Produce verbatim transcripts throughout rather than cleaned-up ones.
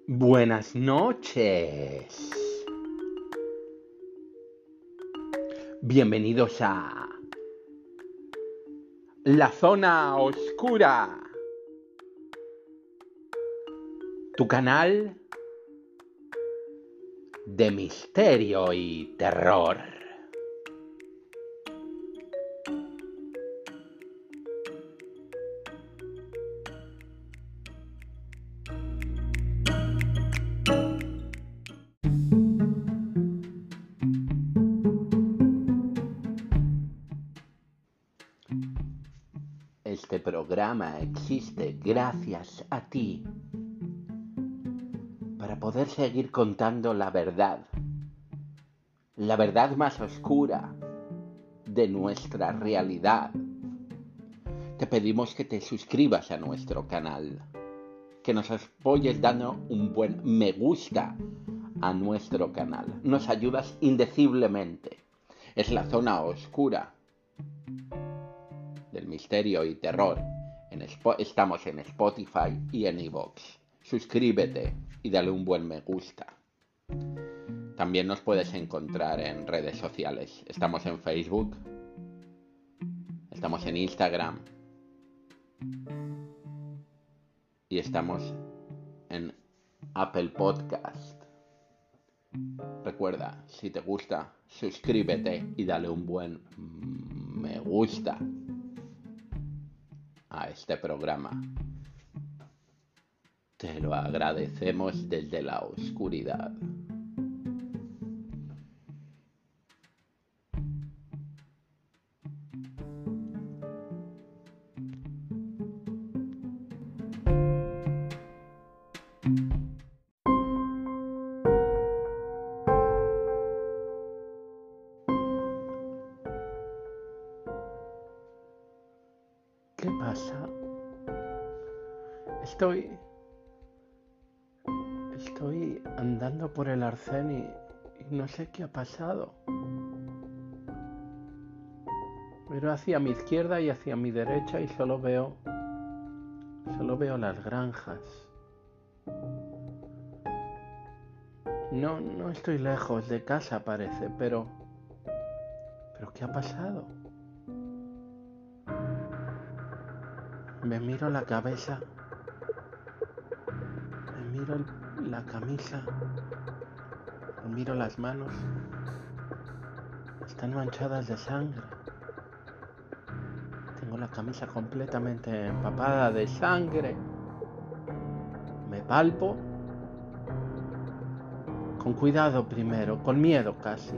Buenas noches. Bienvenidos a La Zona Oscura, tu canal de misterio y terror. Este programa existe gracias a ti para poder seguir contando la verdad, la verdad más oscura de nuestra realidad. Te pedimos que te suscribas a nuestro canal, que nos apoyes dando un buen me gusta a nuestro canal. Nos ayudas indeciblemente. Es la zona oscura del misterio y terror. En Spo- estamos en Spotify y en iVoox. Suscríbete y dale un buen me gusta. También nos puedes encontrar en redes sociales. Estamos en Facebook, estamos en Instagram y estamos en Apple Podcast. Recuerda, si te gusta, suscríbete y dale un buen me gusta a este programa. Te lo agradecemos desde la oscuridad. ¿Qué pasa? Estoy... Estoy andando por el arcén y, y no sé qué ha pasado. Miro hacia mi izquierda y hacia mi derecha y solo veo... Solo veo las granjas. No, no estoy lejos de casa, parece, pero... ¿Pero qué ha pasado? Me miro la cabeza, me miro el- la camisa, me miro las manos. Están manchadas de sangre. Tengo la camisa completamente empapada de sangre. Me palpo. Con cuidado primero, con miedo casi.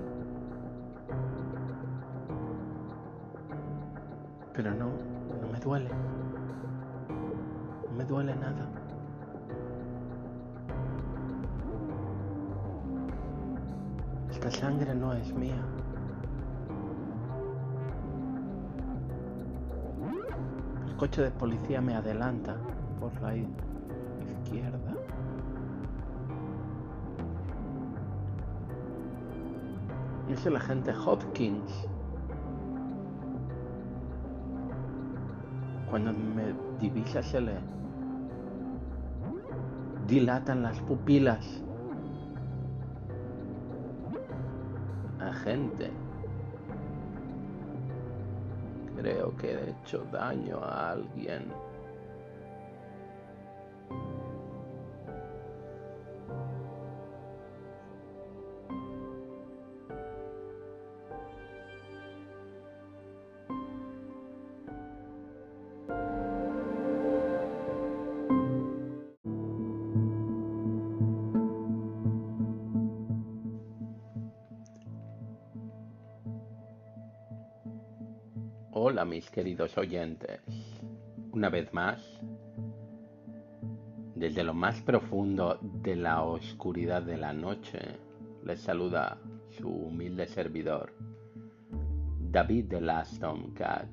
Pero no, no me duele. No me duele nada. Esta sangre no es mía. El coche de policía me adelanta por la izquierda. Es el agente Hopkins. Cuando me divisa se le dilatan las pupilas. Agente, creo que he hecho daño a alguien. Hola mis queridos oyentes, una vez más, desde lo más profundo de la oscuridad de la noche, les saluda su humilde servidor, David the Last Tomcat.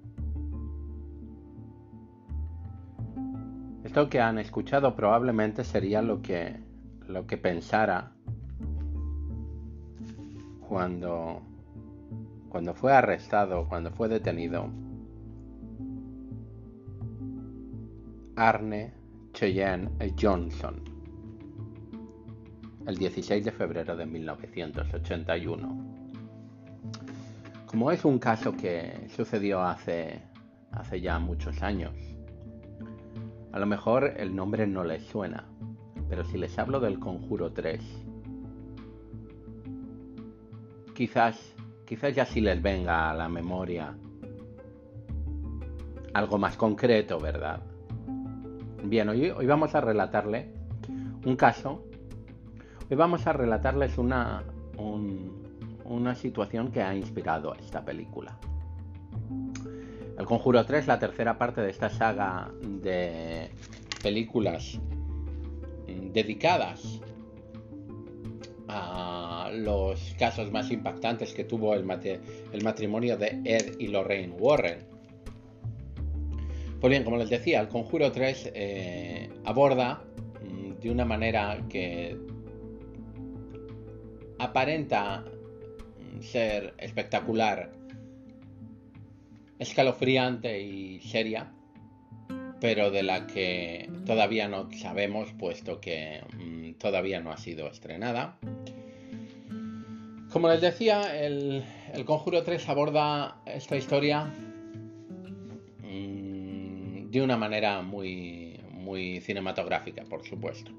Esto que han escuchado probablemente sería lo que, lo que pensara cuando, cuando fue arrestado, cuando fue detenido Arne Cheyenne Johnson. el dieciséis de febrero de mil novecientos ochenta y uno. Como es un caso que sucedió hace, hace ya muchos años, a lo mejor el nombre no les suena, pero si les hablo del Conjuro tres, quizás, quizás ya sí les venga a la memoria algo más concreto, ¿verdad? Bien, hoy, hoy vamos a relatarle un caso. Hoy vamos a relatarles una, un, una situación que ha inspirado esta película. El Conjuro tres, la tercera parte de esta saga de películas dedicadas a los casos más impactantes que tuvo el, mate, el matrimonio de Ed y Lorraine Warren. Pues bien, como les decía, el Conjuro tres eh, aborda de una manera que aparenta ser espectacular, escalofriante y seria, pero de la que todavía no sabemos, puesto que mmm, todavía no ha sido estrenada. Como les decía, el, el Conjuro tres aborda esta historia mmm, de una manera muy, muy cinematográfica, por supuesto.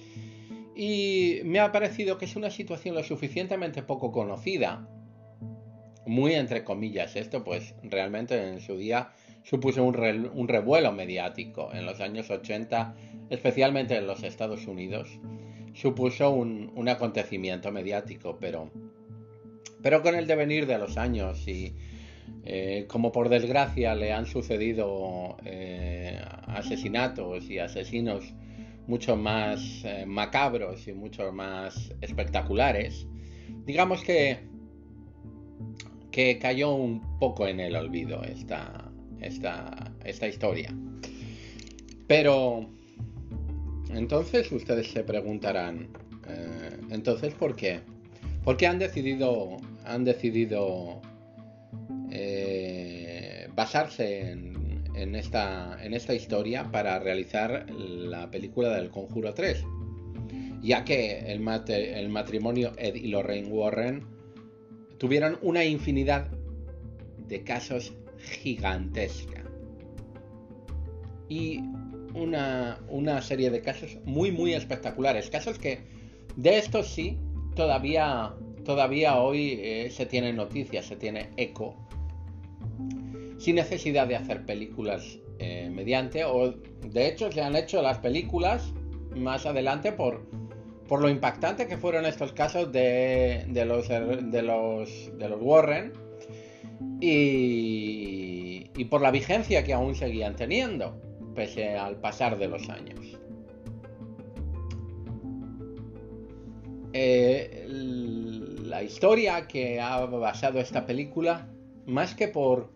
Y me ha parecido que es una situación lo suficientemente poco conocida, muy entre comillas esto, pues realmente en su día supuso un, re, un revuelo mediático en los años ochenta, especialmente en los Estados Unidos, supuso un, un acontecimiento mediático, pero, pero con el devenir de los años y eh, como por desgracia le han sucedido eh, asesinatos y asesinos mucho más eh, macabros y mucho más espectaculares, digamos que, que cayó un poco en el olvido esta, esta, esta historia. Pero entonces ustedes se preguntarán, eh, entonces ¿por qué? ¿Por qué han decidido, han decidido eh, basarse en En esta, en esta historia para realizar la película del Conjuro tres, ya que el, mate, el matrimonio Ed y Lorraine Warren tuvieron una infinidad de casos gigantesca y una, una serie de casos muy muy espectaculares, casos que de estos sí todavía, todavía hoy eh, se tiene noticias, se tiene eco, sin necesidad de hacer películas eh, mediante, o de hecho se han hecho las películas más adelante por, por lo impactante que fueron estos casos de, de, los, de, los, de los Warren y, y por la vigencia que aún seguían teniendo pese al pasar de los años. Eh, la historia que ha basado esta película, más que por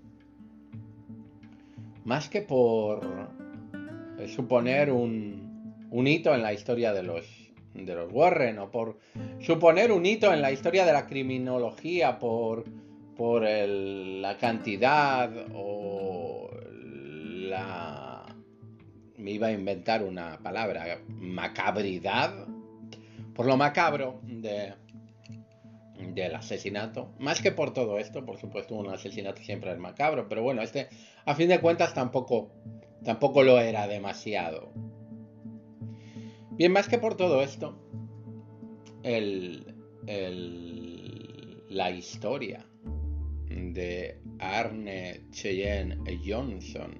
Más que por suponer un, un hito en la historia de los, de los Warren, o por suponer un hito en la historia de la criminología, por, por el, la cantidad o la... me iba a inventar una palabra, macabridad, por lo macabro de... del asesinato, más que por todo esto, por supuesto un asesinato siempre es macabro, pero bueno, este a fin de cuentas tampoco, tampoco lo era demasiado. Bien, más que por todo esto, el, el, la historia de Arne Cheyenne Johnson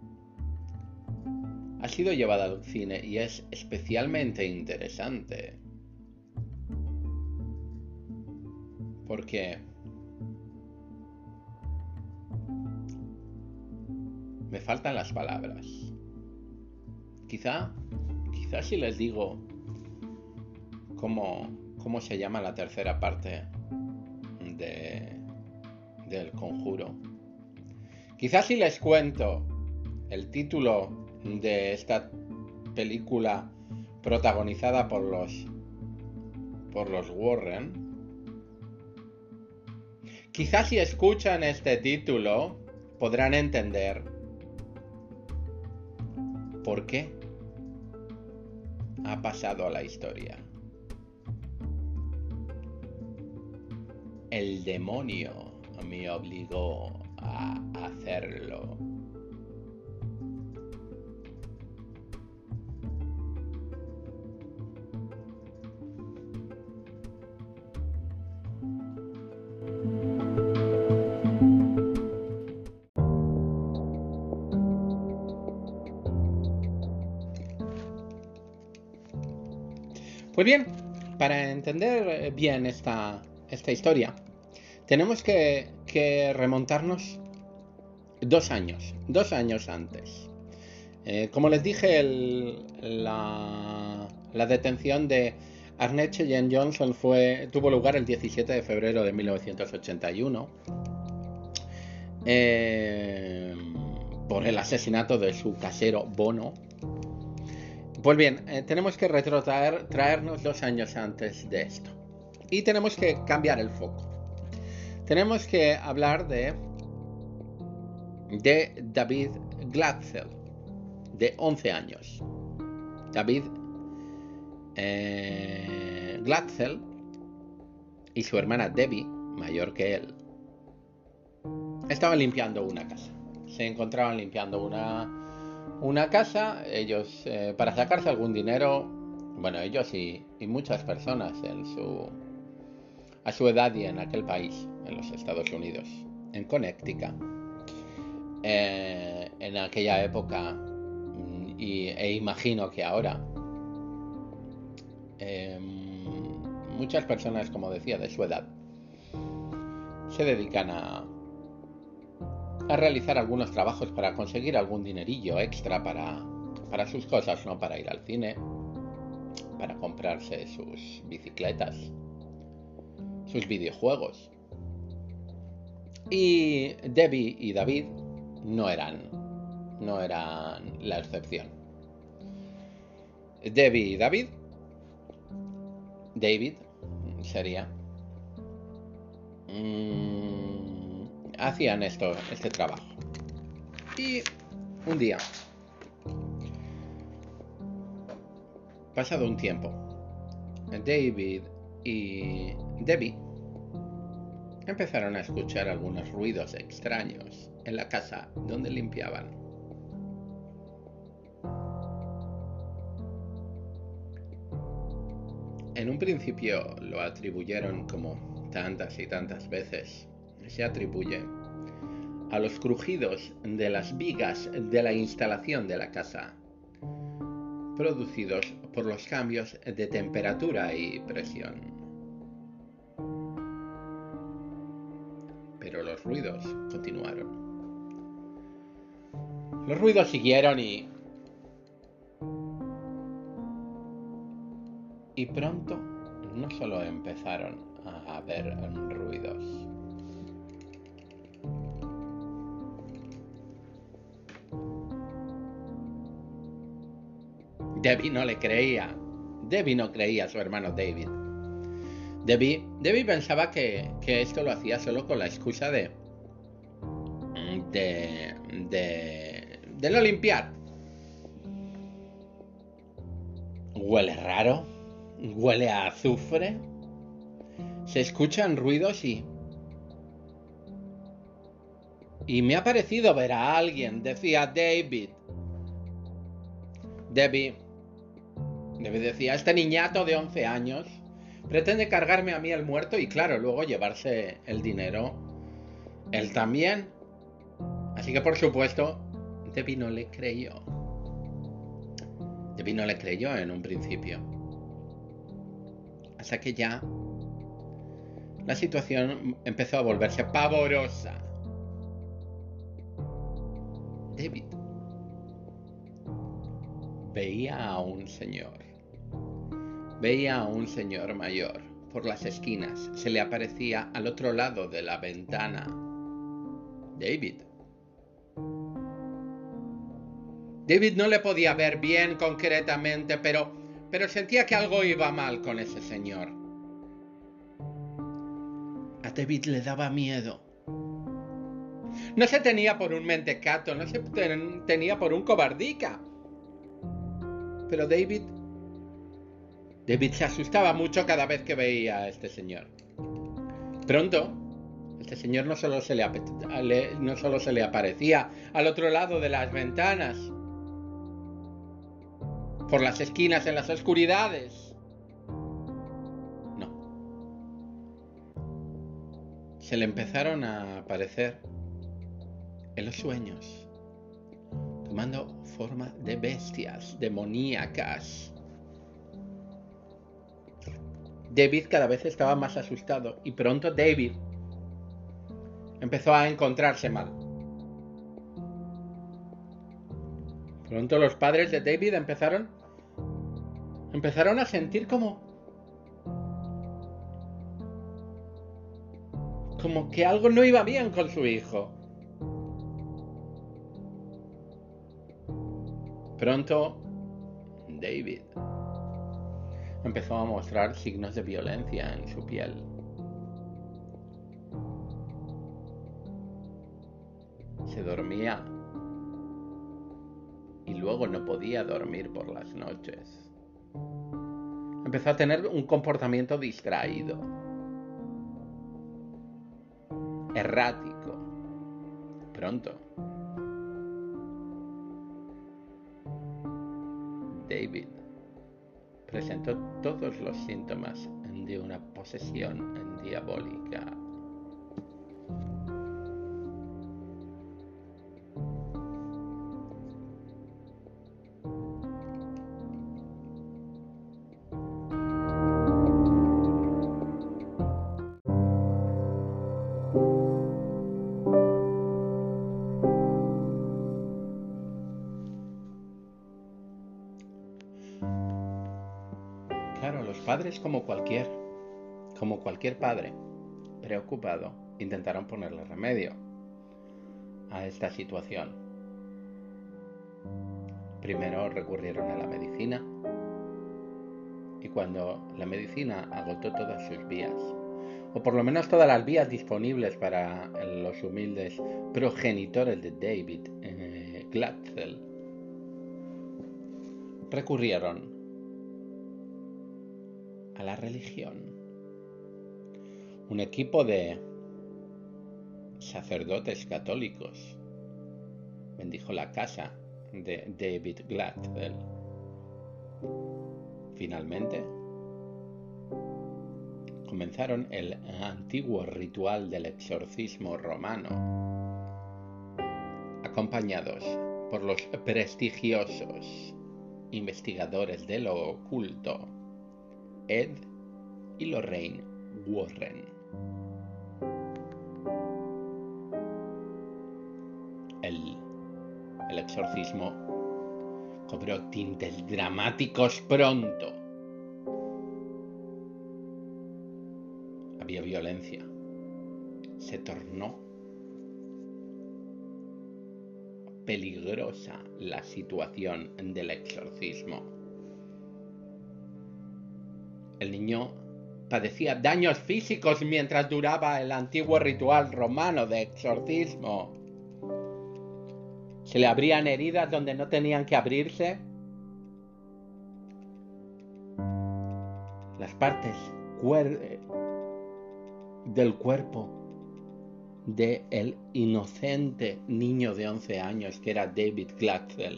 ha sido llevada al cine y es especialmente interesante. Porque me faltan las palabras. Quizá, quizá si les digo cómo, cómo se llama la tercera parte de, del Conjuro. Quizá si les cuento el título de esta película protagonizada por los, por los Warren. Quizás si escuchan este título podrán entender por qué ha pasado a la historia. el demonio me obligó a hacerlo. Pues bien, para entender bien esta, esta historia, tenemos que, que remontarnos dos años, dos años antes. Eh, como les dije, el, la, la detención de Arnett Cheyenne Johnson fue, tuvo lugar el diecisiete de febrero de mil novecientos ochenta y uno eh, por el asesinato de su casero Bono. Pues bien, eh, tenemos que retrotraer, traernos dos años antes de esto. Y tenemos que cambiar el foco. Tenemos que hablar de, de David Glatzel, de once años. David eh, Glatzel y su hermana Debbie, mayor que él, estaban limpiando una casa. Se encontraban limpiando una... Una casa, ellos, eh, para sacarse algún dinero, bueno, ellos y, y muchas personas en su, a su edad y en aquel país, en los Estados Unidos, en Connecticut, eh, en aquella época, y, e imagino que ahora, eh, muchas personas, como decía, de su edad, se dedican a... a realizar algunos trabajos para conseguir algún dinerillo extra para, para sus cosas, ¿no? Para ir al cine, para comprarse sus bicicletas, sus videojuegos. Y Debbie y David no eran, no eran la excepción. Debbie y David, David sería, mmm, hacían esto, este trabajo. Y un día, pasado un tiempo, David y Debbie empezaron a escuchar algunos ruidos extraños en la casa donde limpiaban. En un principio lo atribuyeron, como tantas y tantas veces se atribuye, a los crujidos de las vigas de la instalación de la casa, producidos por los cambios de temperatura y presión. Pero los ruidos continuaron. Los ruidos siguieron y... Y pronto no solo empezaron a haber ruidos. Debbie no le creía. Debbie no creía a su hermano David. Debbie, Debbie pensaba que, que esto lo hacía solo con la excusa de, de, de, de no limpiar. Huele raro, huele a azufre. Se escuchan ruidos y... Y me ha parecido ver a alguien, decía David. Debbie, Debbie decía, este niñato de once años pretende cargarme a mí el muerto y claro, luego llevarse el dinero él también. Así que por supuesto, Debbie no le creyó. Debbie no le creyó en un principio. Hasta que ya la situación empezó a volverse pavorosa. David veía a un señor. Veía a un señor mayor por las esquinas. Se le aparecía al otro lado de la ventana. David. David no le podía ver bien concretamente, pero, pero sentía que algo iba mal con ese señor. A David le daba miedo. No se tenía por un mentecato, no se ten, tenía por un cobardica. Pero David... David se asustaba mucho cada vez que veía a este señor. Pronto, este señor no solo se le, le, no solo se le aparecía al otro lado de las ventanas, por las esquinas, en las oscuridades. No. Se le empezaron a aparecer en los sueños, tomando forma de bestias demoníacas. David cada vez estaba más asustado y pronto David empezó a encontrarse mal. Pronto los padres de David empezaron, empezaron a sentir como, como que algo no iba bien con su hijo. Pronto David empezó a mostrar signos de violencia en su piel. Se dormía y luego no podía dormir por las noches. Empezó a tener un comportamiento distraído, errático. Pronto, David presentó todos los síntomas de una posesión diabólica. Claro, los padres, como cualquier, como cualquier padre preocupado, intentaron ponerle remedio a esta situación. Primero recurrieron a la medicina y cuando la medicina agotó todas sus vías, o por lo menos todas las vías disponibles para los humildes progenitores de David eh, Glatzel, recurrieron a la religión. Un equipo de sacerdotes católicos bendijo la casa de David Glatzel. Finalmente, comenzaron el antiguo ritual del exorcismo romano, acompañados por los prestigiosos investigadores de lo oculto Ed y Lorraine Warren. El, el exorcismo cobró tintes dramáticos pronto. Había violencia. Se tornó peligrosa la situación del exorcismo. El niño padecía daños físicos mientras duraba el antiguo ritual romano de exorcismo. Se le abrían heridas donde no tenían que abrirse. Las partes cuer- del cuerpo del inocente niño de once años que era David Glatzel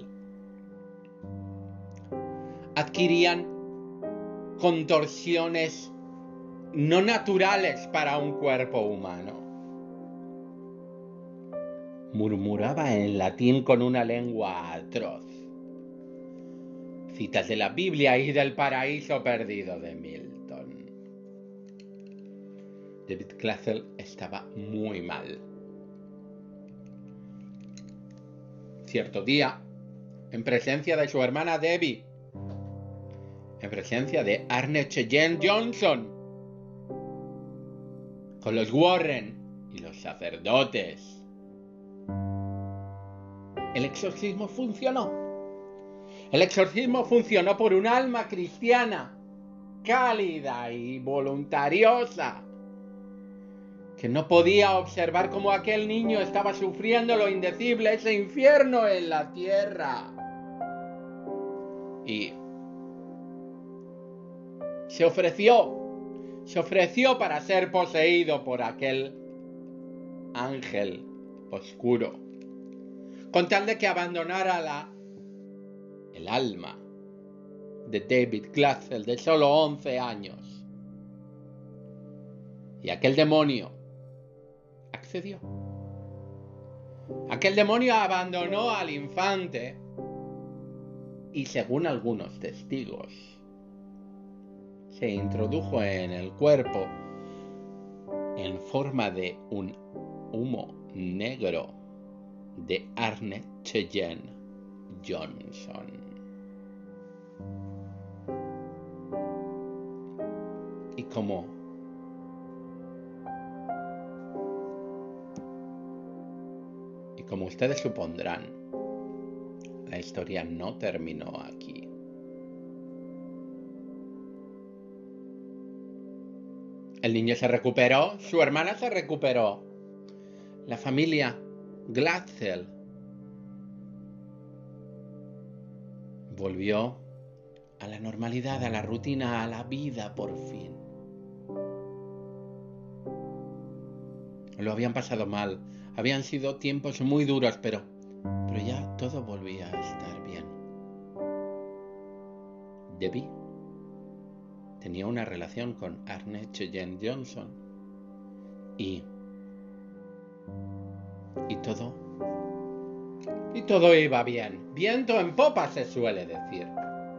adquirían contorsiones no naturales para un cuerpo humano. Murmuraba en latín con una lengua atroz. Citas de la Biblia y del paraíso perdido de Milton. David Glatzel estaba muy mal. Cierto día, en presencia de su hermana Debbie, en presencia de Arne Cheyenne Johnson, con los Warren y los sacerdotes, el exorcismo funcionó. El exorcismo funcionó por un alma cristiana, cálida y voluntariosa, que no podía observar cómo aquel niño estaba sufriendo lo indecible, ese infierno en la tierra. Y se ofreció se ofreció para ser poseído por aquel ángel oscuro, con tal de que abandonara la, el alma de David Glatzel, de solo once años. Y aquel demonio accedió. Aquel demonio abandonó al infante y, según algunos testigos, se introdujo en el cuerpo en forma de un humo negro de Arne Cheyenne Johnson. Y como y como ustedes supondrán, la historia no terminó aquí. El niño se recuperó, su hermana se recuperó. La familia Glatzel volvió a la normalidad, a la rutina, a la vida por fin. Lo habían pasado mal, habían sido tiempos muy duros, pero, pero ya todo volvía a estar bien. Debbie tenía una relación con Arne Cheyenne Johnson y y todo y todo iba bien. Viento en popa, se suele decir.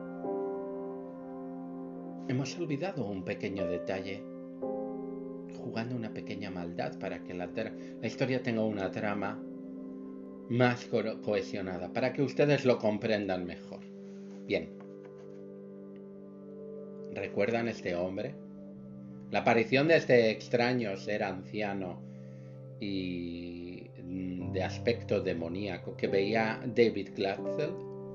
Hemos olvidado un pequeño detalle, jugando una pequeña maldad para que la, la historia tenga una trama más co cohesionada, para que ustedes lo comprendan mejor. Bien. ¿Recuerdan este hombre? La aparición de este extraño ser anciano y de aspecto demoníaco que veía David Glatzel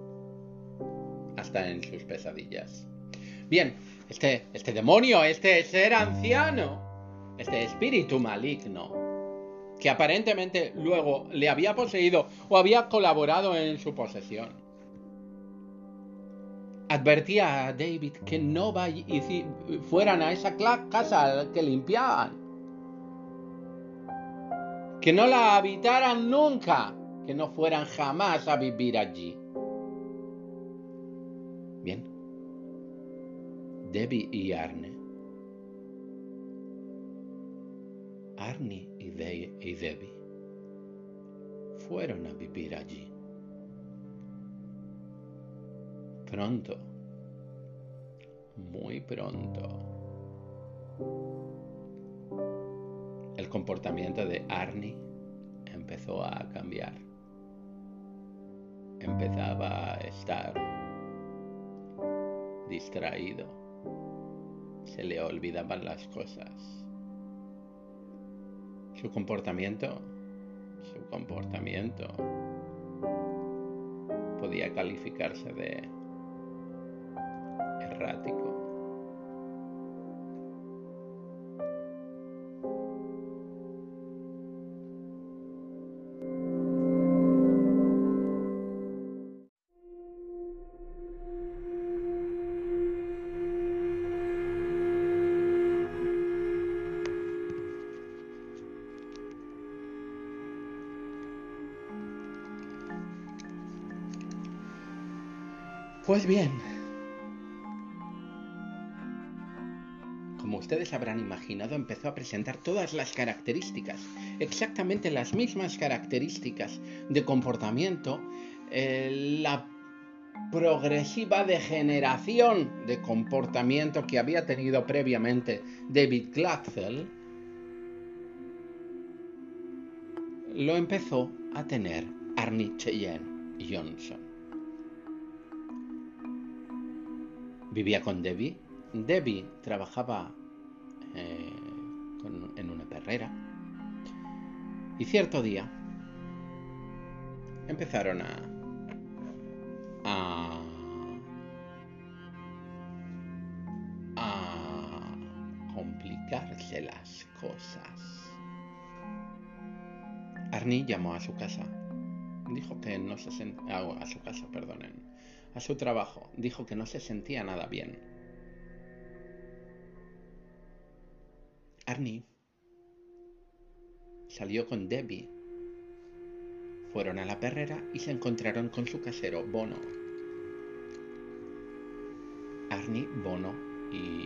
hasta en sus pesadillas. Bien, este, este demonio, este ser anciano, este espíritu maligno, que aparentemente luego le había poseído o había colaborado en su posesión, advertía a David que no fueran a esa casa que limpiaban, que no la habitaran nunca, que no fueran jamás a vivir allí. Bien, Debbie y Arne, Arne y, De y Debbie fueron a vivir allí. Pronto, muy pronto, el comportamiento de Arne empezó a cambiar. Empezaba a estar distraído. Se le olvidaban las cosas. Su comportamiento, su comportamiento podía calificarse de errático. Pues bien, como ustedes habrán imaginado, empezó a presentar todas las características, exactamente las mismas características de comportamiento, eh, la progresiva degeneración de comportamiento que había tenido previamente David Glatzel, lo empezó a tener Arne Cheyenne Johnson. Vivía con Debbie. Debbie trabajaba eh, con, en una perrera. Y cierto día empezaron a, a, a complicarse las cosas. Arne llamó a su casa. Dijo que no se sentía... A su casa, perdonen. A su trabajo. Dijo que no se sentía nada bien. Arnie salió con Debbie. Fueron a la perrera y se encontraron con su casero, Bono. Arnie, Bono y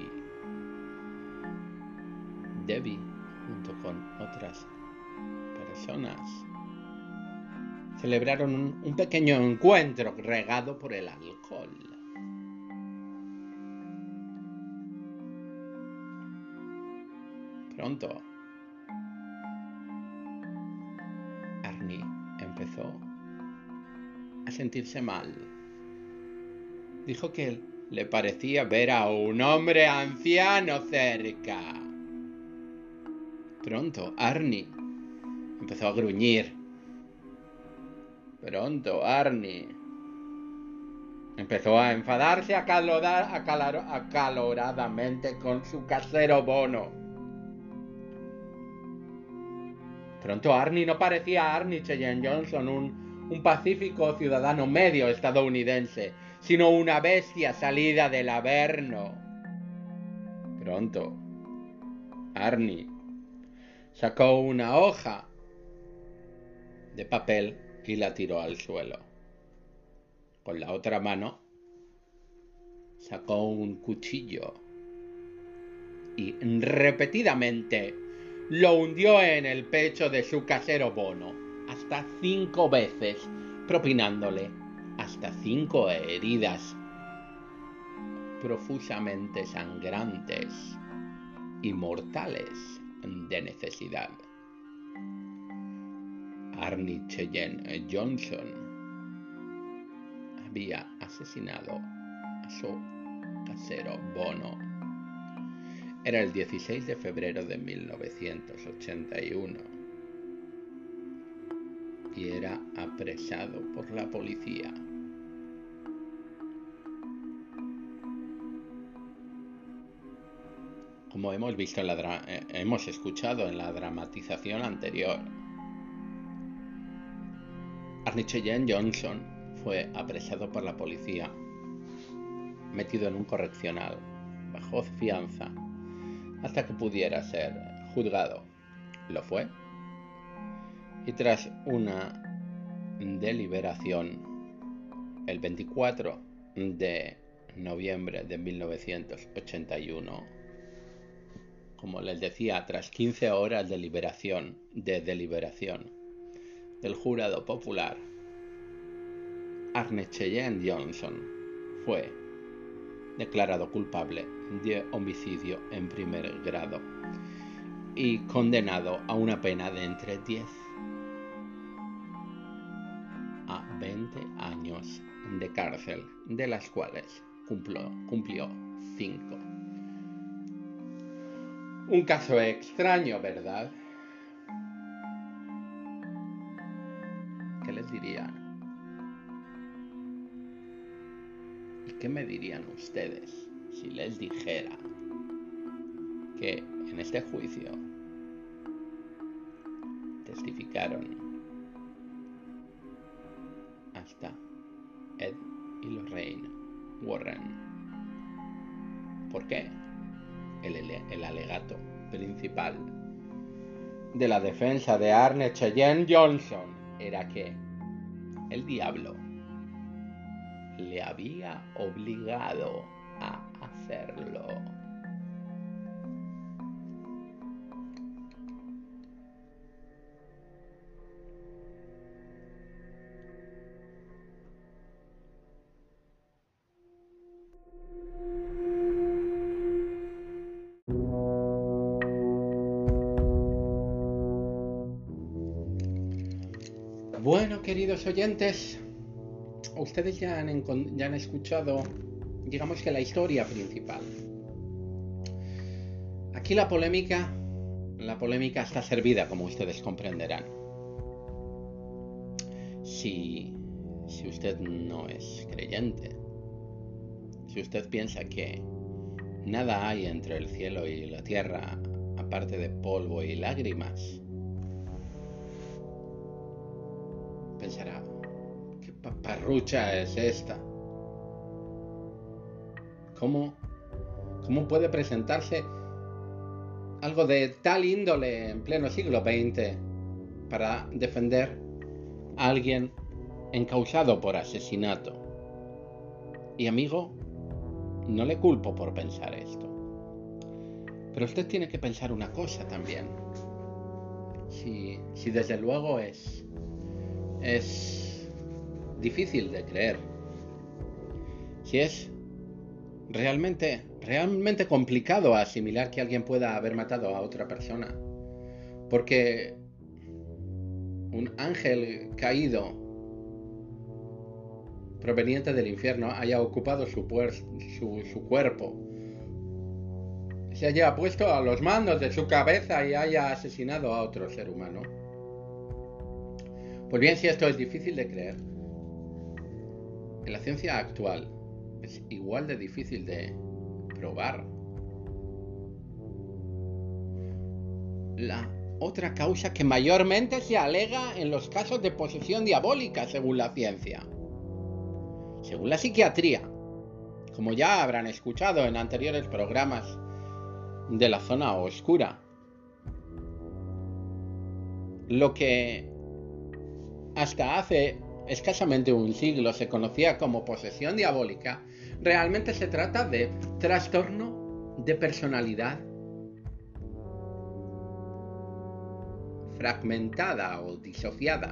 Debbie, junto con otras personas, celebraron un, un pequeño encuentro regado por el alcohol. Pronto, Arnie empezó a sentirse mal. Dijo que le parecía ver a un hombre anciano cerca. Pronto, Arnie empezó a gruñir. Pronto, Arnie empezó a enfadarse acalora, acalor, acaloradamente con su casero Bono. Pronto, Arnie no parecía Arnie Cheyenne Johnson, un, un pacífico ciudadano medio estadounidense, sino una bestia salida del Averno. Pronto, Arnie sacó una hoja de papel y la tiró al suelo. Con la otra mano sacó un cuchillo y repetidamente lo hundió en el pecho de su casero Bono hasta cinco veces, propinándole hasta cinco heridas profusamente sangrantes y mortales de necesidad. Arnie Cheyenne Johnson había asesinado a su casero Bono. Era el dieciséis de febrero de mil novecientos ochenta y uno y era apresado por la policía. Como hemos visto en la dra- eh, hemos escuchado en la dramatización anterior, Arnie Cheyenne Johnson fue apresado por la policía, metido en un correccional, bajo fianza, hasta que pudiera ser juzgado. Lo fue. Y tras una deliberación, el veinticuatro de noviembre de mil novecientos ochenta y uno, como les decía, tras quince horas de deliberación, de deliberación del jurado popular, Arnie Cheyenne Johnson fue declarado culpable de homicidio en primer grado y condenado a una pena de entre diez a veinte años de cárcel, de las cuales cumplió, cumplió cinco. Un caso extraño, ¿verdad? ¿Qué les diría? ¿Y qué me dirían ustedes si les dijera que en este juicio testificaron hasta Ed y Lorraine Warren? ¿Por qué? El, el alegato principal de la defensa de Arnie Cheyenne Johnson era que el diablo le había obligado a hacerlo. Bueno, queridos oyentes, ustedes ya han, ya han escuchado, digamos que la historia principal. Aquí la polémica, la polémica está servida, como ustedes comprenderán. Si, si usted no es creyente, si usted piensa que nada hay entre el cielo y la tierra aparte de polvo y lágrimas, pensará, ¿qué paparrucha es esta? ¿Cómo, cómo puede presentarse algo de tal índole en pleno siglo veinte para defender a alguien encausado por asesinato. Y amigo, no le culpo por pensar esto. Pero usted tiene que pensar una cosa también. Si, si desde luego es, es difícil de creer. Si es realmente, realmente complicado asimilar que alguien pueda haber matado a otra persona. Porque un ángel caído proveniente del infierno haya ocupado su, puer- su, su cuerpo, se haya puesto a los mandos de su cabeza y haya asesinado a otro ser humano. Pues bien, si esto es difícil de creer, en la ciencia actual es igual de difícil de probar. La otra causa que mayormente se alega en los casos de posesión diabólica, según la ciencia, según la psiquiatría, como ya habrán escuchado en anteriores programas de la zona oscura, lo que hasta hace escasamente un siglo se conocía como posesión diabólica, realmente se trata de trastorno de personalidad fragmentada o disociada.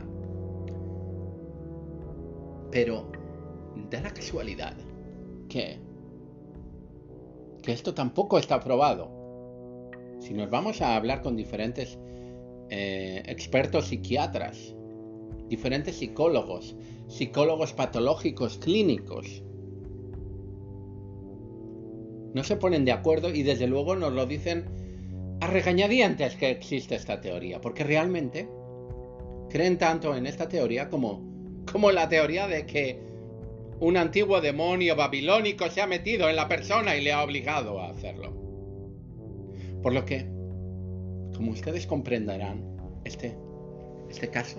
Pero da la casualidad que, que esto tampoco está probado. Si nos vamos a hablar con diferentes eh, expertos psiquiatras, diferentes psicólogos, psicólogos patológicos clínicos, no se ponen de acuerdo y desde luego nos lo dicen a regañadientes que existe esta teoría, porque realmente creen tanto en esta teoría como, como la teoría de que un antiguo demonio babilónico se ha metido en la persona y le ha obligado a hacerlo. Por lo que, como ustedes comprenderán, este, este caso,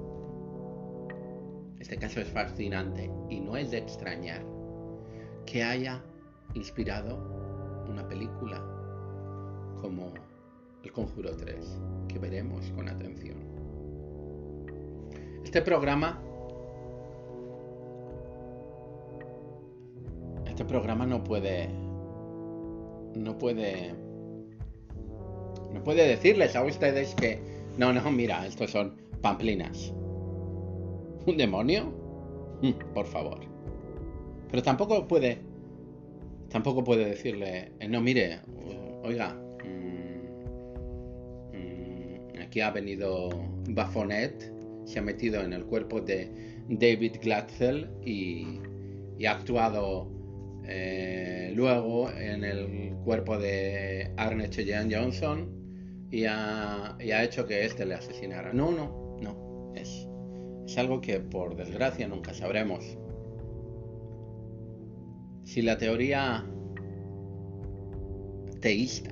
este caso es fascinante y no es de extrañar que haya inspirado una película como El Conjuro tres, que veremos con atención. Este programa Este programa no puede no puede no puede decirles a ustedes que no, no, mira, estos son pamplinas. ¿Un demonio? Por favor. Pero tampoco puede tampoco puede decirle, no, mire, oiga, mmm, mmm, aquí ha venido Baphomet, se ha metido en el cuerpo de David Glatzel y, y ha actuado eh, luego en el cuerpo de Arne Cheyenne Johnson y ha, y ha hecho que este le asesinara. No, no, no, es, es algo que por desgracia nunca sabremos. Si la teoría teísta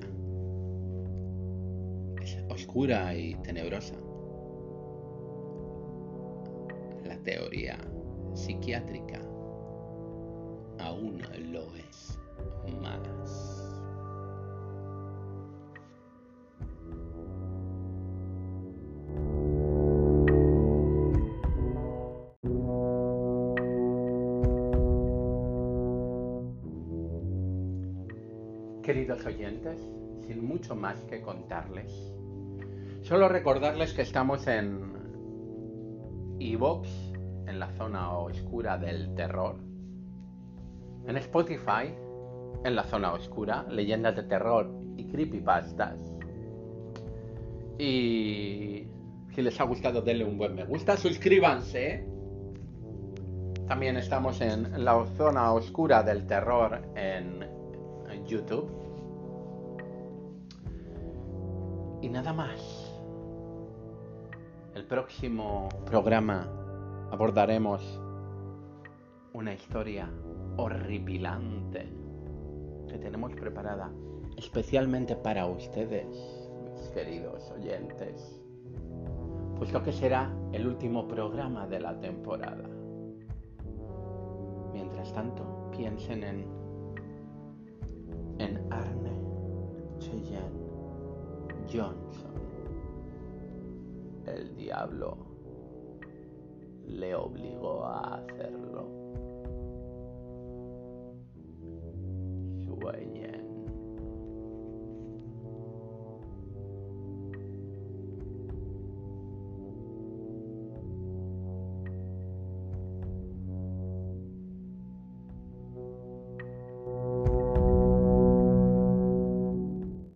es oscura y tenebrosa, la teoría psiquiátrica aún lo es más. Queridos oyentes, sin mucho más que contarles, solo recordarles que estamos en iVoox, en la zona oscura del terror, en Spotify, en la zona oscura, leyendas de terror y creepypastas. Y si les ha gustado, denle un buen me gusta, suscríbanse. También estamos en la zona oscura del terror en YouTube. Y nada más. El próximo programa abordaremos una historia horripilante que tenemos preparada especialmente para ustedes, mis queridos oyentes, puesto que será el último programa de la temporada. Mientras tanto, piensen en en Arne Cheyenne Johnson. El diablo le obligó a hacerlo. Sueña.